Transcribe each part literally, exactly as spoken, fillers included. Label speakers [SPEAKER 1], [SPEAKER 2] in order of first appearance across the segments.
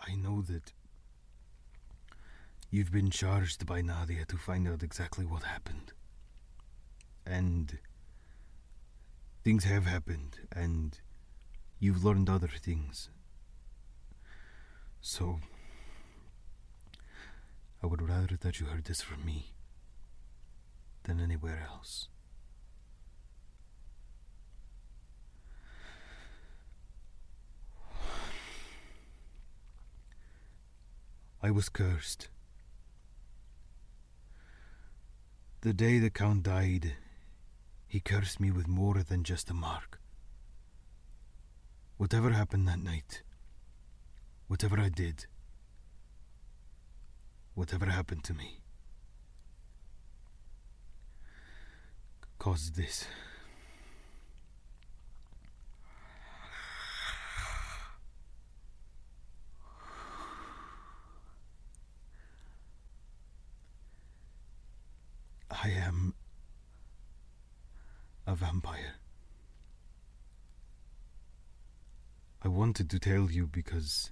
[SPEAKER 1] I know that you've been charged by Nadia to find out exactly what happened. And things have happened, and you've learned other things. So, I would rather that you heard this from me than anywhere else. I was cursed. The day the Count died, he cursed me with more than just a mark. Whatever happened that night, whatever I did, whatever happened to me, caused this. I am a vampire. I wanted to tell you because,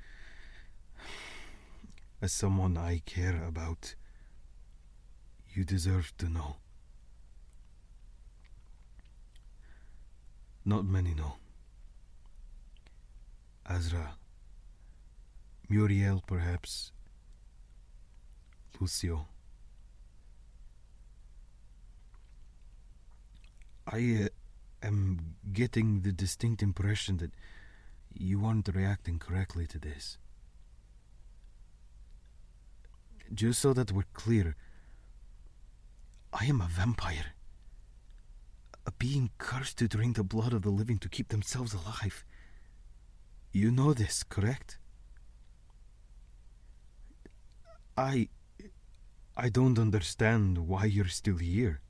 [SPEAKER 1] as someone I care about, you deserve to know. Not many know. Azra, Muriel perhaps, Lucio. I uh, am getting the distinct impression that you aren't reacting correctly to this. Just so that we're clear, I am a vampire. A being cursed to drink the blood of the living to keep themselves alive. You know this, correct? I... I don't understand why you're still here.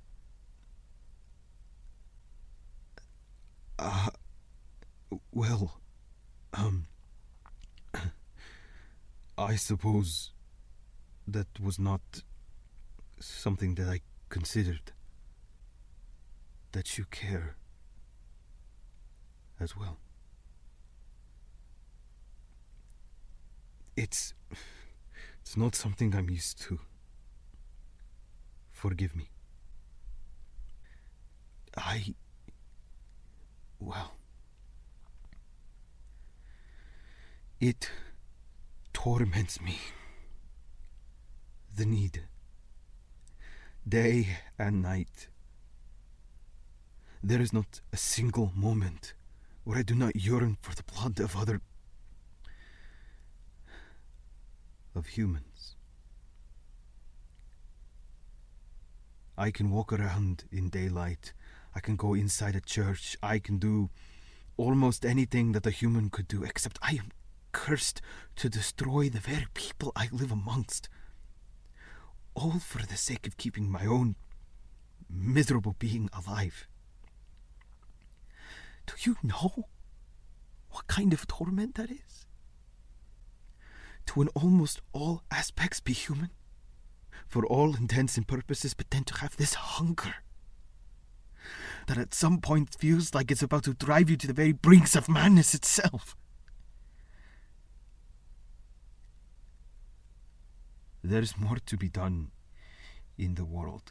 [SPEAKER 1] Uh, well, um, I suppose that was not something that I considered. That you care as well. It's, it's not something I'm used to. Forgive me. I... Well, it torments me. The need. Day and night. There is not a single moment where I do not yearn for the blood of other... of humans. I can walk around in daylight. I can go inside a church. I can do almost anything that a human could do, except I am cursed to destroy the very people I live amongst. All for the sake of keeping my own miserable being alive. Do you know what kind of torment that is? To in almost all aspects be human, for all intents and purposes, but then to have this hunger that at some point feels like it's about to drive you to the very brinks of madness itself. There's more to be done in the world.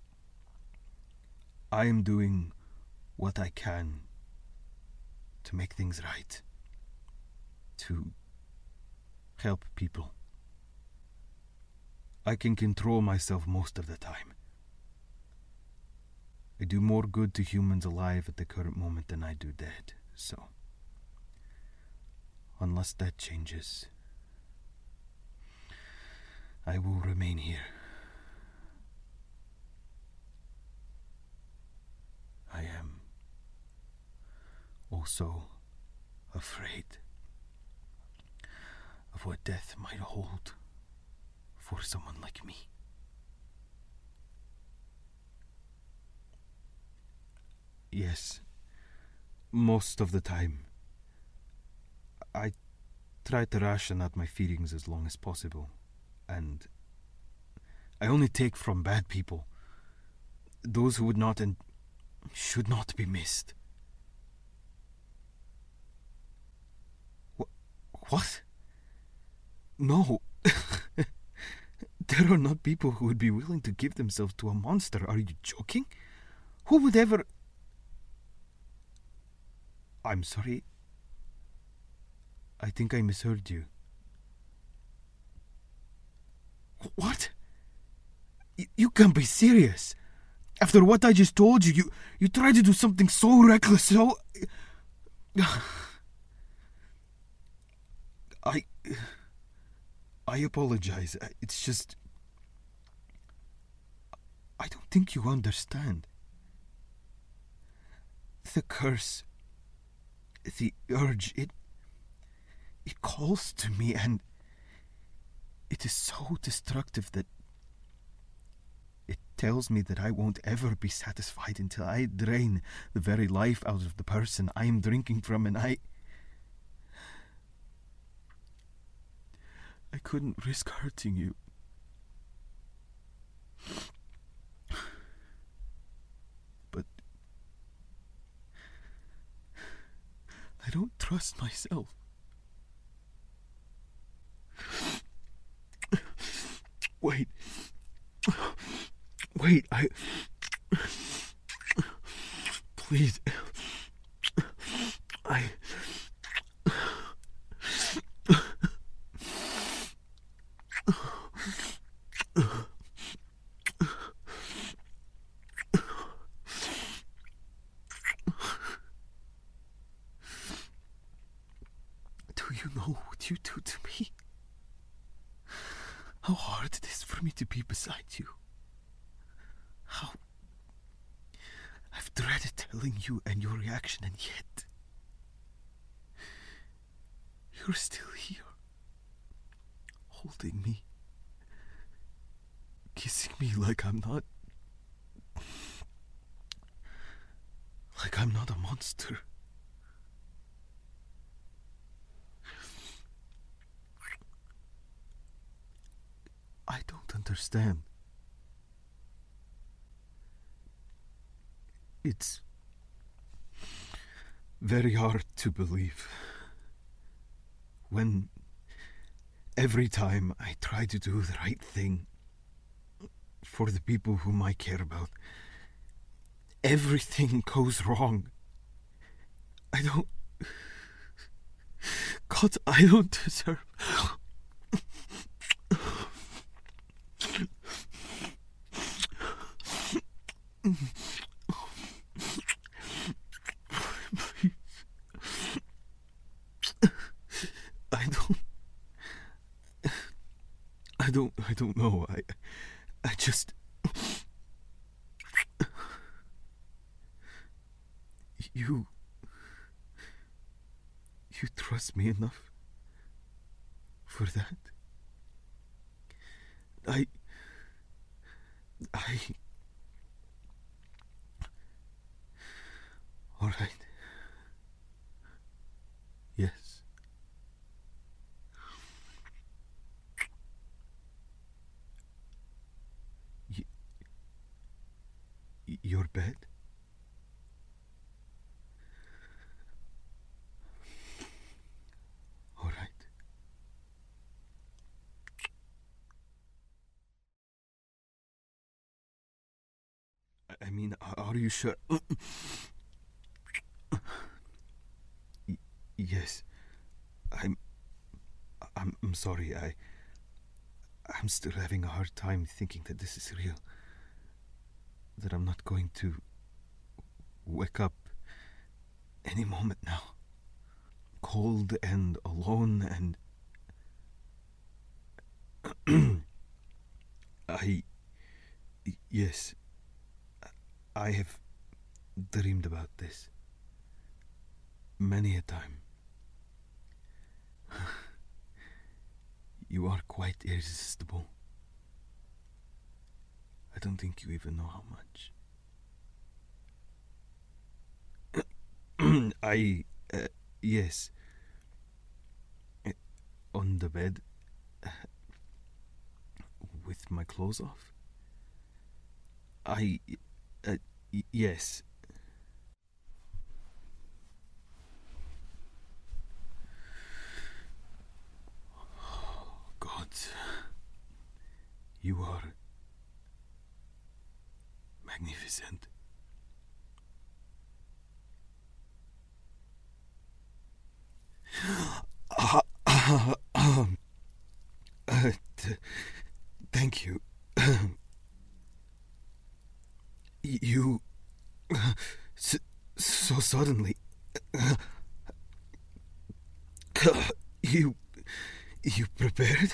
[SPEAKER 1] I am doing what I can to make things right, to help people. I can control myself most of the time. I do more good to humans alive at the current moment than I do dead, so unless that changes, I will remain here. I am also afraid of what death might hold for someone like me. Yes, most of the time. I try to ration out my feelings as long as possible, and I only take from bad people, those who would not and should not be missed. Wh- what? No. There are not people who would be willing to give themselves to a monster. Are you joking? Who would ever... I'm sorry. I think I misheard you. What? You, you can't be serious. After what I just told you, you, you tried to do something so reckless, so... I... I apologize. It's just... I don't think you understand. The curse... The urge, it... It calls to me, and... It is so destructive that... It tells me that I won't ever be satisfied until I drain the very life out of the person I am drinking from, and I... I couldn't risk hurting you. But... I don't trust myself. Wait. Wait, I... Please. I... Do you know what you do to me? How hard it is for me to be beside you. How... I've dreaded telling you and your reaction, and yet... You're still here. Holding me. Kissing me like I'm not... Like I'm not a monster. I don't understand. It's very hard to believe when every time I try to do the right thing for the people whom I care about, everything goes wrong. I don't... God, I don't deserve... Please. I don't... I don't... I don't know. I... I just... You... You trust me enough for that? I... I... All right. Yes. Y- your bed? All right. I mean, are you sure? Yes, I'm, I'm. I'm sorry. I. I'm still having a hard time thinking that this is real. That I'm not going to wake up any moment now, cold and alone, and I. Yes, I have dreamed about this many a time. You are quite irresistible. I don't think you even know how much. I, uh, yes. Uh, on the bed, uh, with my clothes off. I, uh, y- yes. You are magnificent. Uh, uh, um, uh, t- thank you. You. Uh, s- so suddenly. Uh, you. You prepared?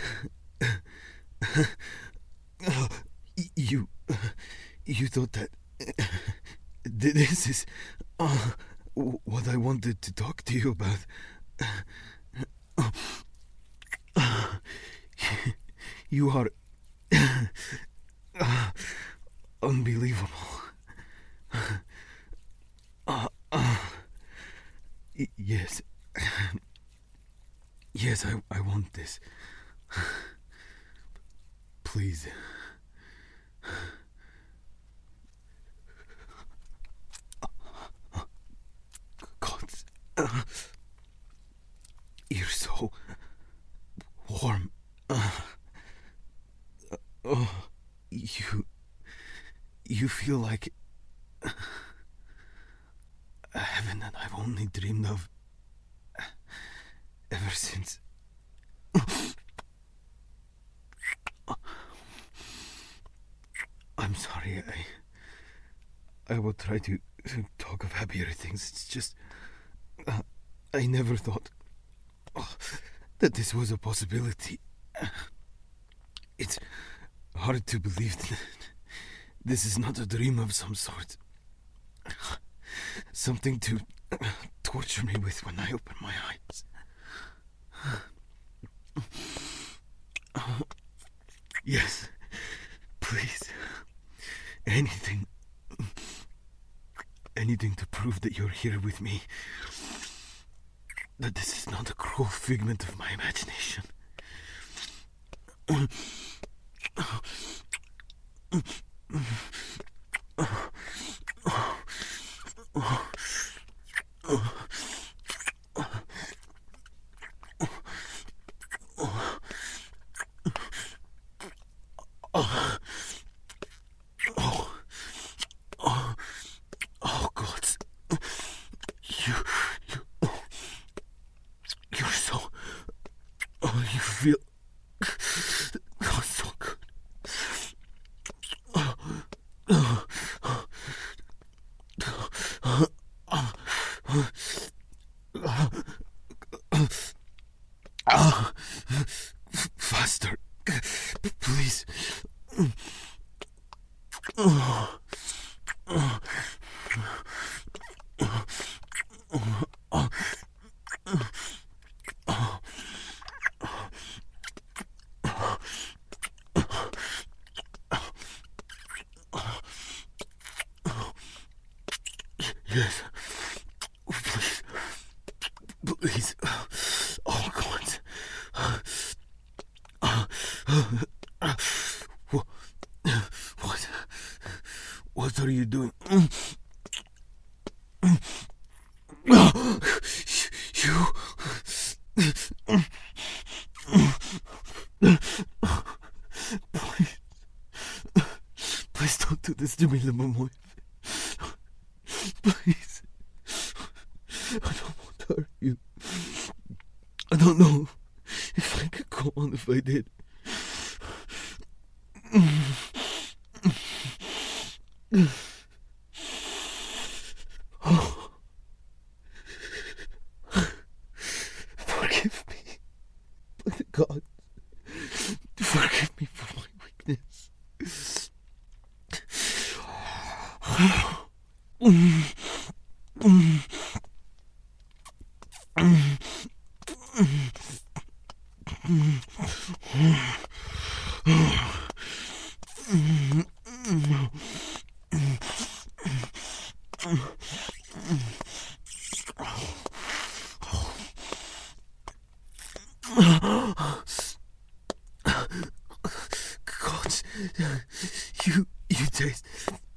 [SPEAKER 1] Uh, you. You thought that. This is. Uh, what I wanted to talk to you about. You are uh, unbelievable. Uh, uh, yes. Yes, I, I want this. Please. God. Uh, you're so warm. Uh, uh, you. You feel like a heaven that I've only dreamed of ever since. I'm sorry. I. I will try to talk of happier things. It's just. Uh, I never thought oh, that this was a possibility. It's hard to believe that this is not a dream of some sort. Something to torture me with when I open my eyes. Yes, please. Anything. Anything to prove that you're here with me. That this is not a cruel figment of my imagination. Oh, God. You, you, you're so, oh, you feel, oh, so good. Oh, oh, oh, oh, oh, oh, faster, please. Oh, oh. Yes, please, please, oh God, what, what, what are you doing? You, please, please don't do this to me, Lemomoy. Please. I don't want to hurt you. I don't know if I could go on if I did. Oh. Forgive me. By the God. Forgive me for my weakness. God, you, you taste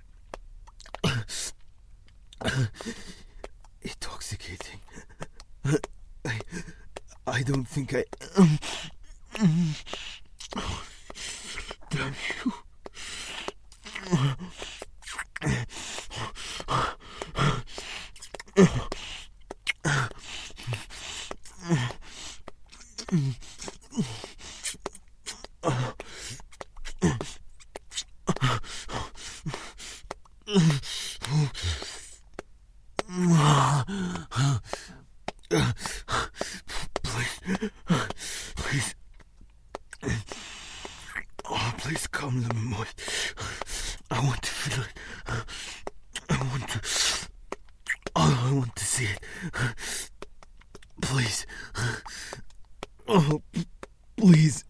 [SPEAKER 1] intoxicating. I, I don't think I. Please. Oh, please come, Lemoy. I want to feel it. I want to... Oh, I want to see it. Please. Oh, please.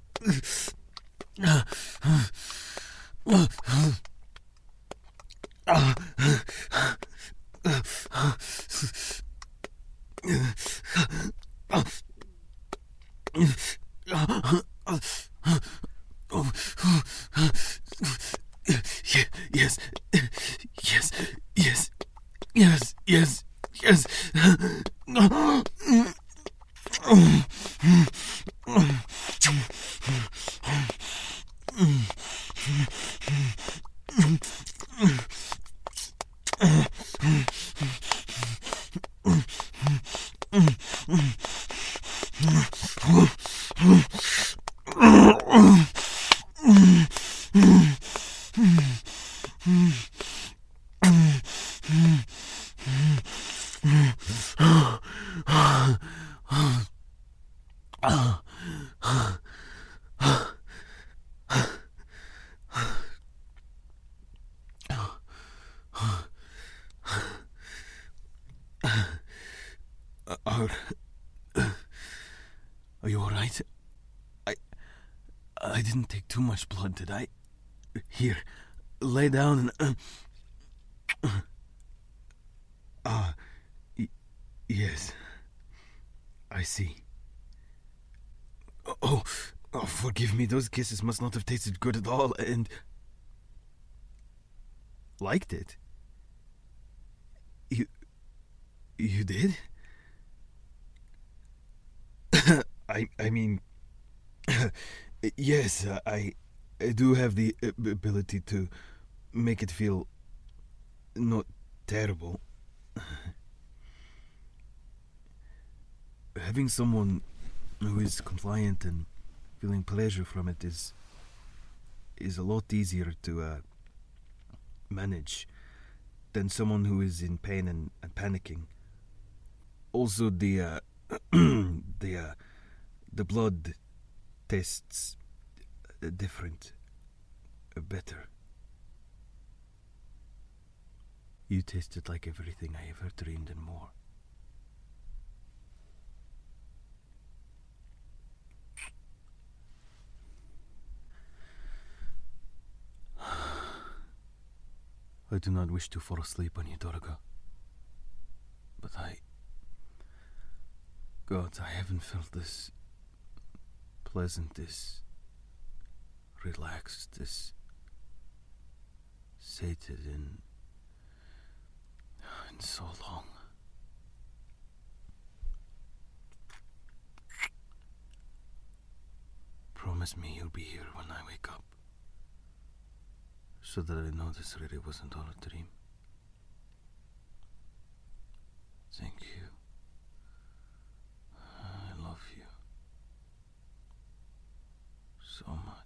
[SPEAKER 1] Yes, yes, yes, yes, yes, yes. Are, are you all right? I I didn't take too much blood, did I? Here, lay down and... Uh, ah, y- yes. I see. Oh, oh, forgive me. Those kisses must not have tasted good at all, and... Liked it? You... You did? I I mean... yes, uh, I, I do have the ability to make it feel... not terrible. Having someone who is compliant and feeling pleasure from it is is a lot easier to uh, manage than someone who is in pain and, and panicking. Also, the uh, the uh, the blood tastes different, better. You tasted like everything I ever dreamed and more. I do not wish to fall asleep on you, Dorga. But I... God, I haven't felt this pleasant, this relaxed, this sated in, in so long. Promise me you'll be here when I wake up, so that I know this really wasn't all a dream. Thank you. I love you so much.